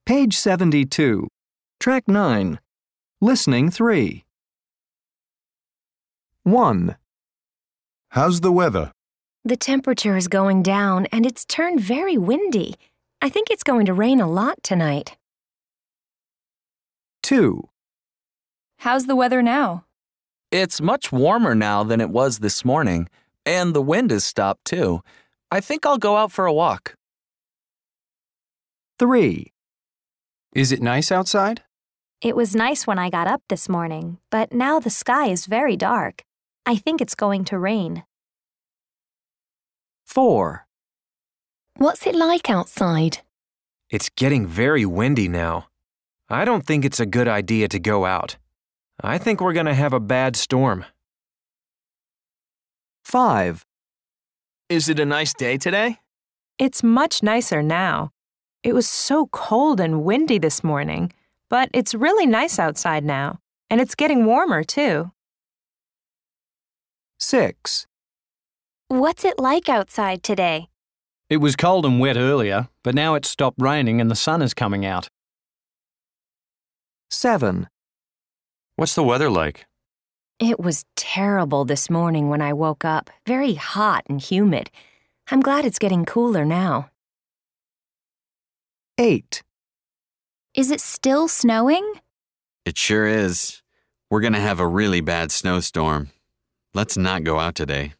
Page 72. Track 9. Listening 3. 1. How's the weather? The temperature is going down and it's turned very windy. I think it's going to rain a lot tonight. 2. How's the weather now? It's much warmer now than it was this morning, and the wind has stopped too. I think I'll go out for a walk. 3. Is it nice outside? It was nice when I got up this morning, but now the sky is very dark. I think it's going to rain. 4. What's it like outside? It's getting very windy now. I don't think it's a good idea to go out. I think we're going to have a bad storm. 5. Is it a nice day today? It's much nicer now. It was so cold and windy this morning, but it's really nice outside now, and it's getting warmer too. 6. What's it like outside today? It was cold and wet earlier, but now it's stopped raining and the sun is coming out. 7. What's the weather like? It was terrible this morning when I woke up, very hot and humid. I'm glad it's getting cooler now. 8. Is it still snowing? It sure is. We're going to have a really bad snowstorm. Let's not go out today.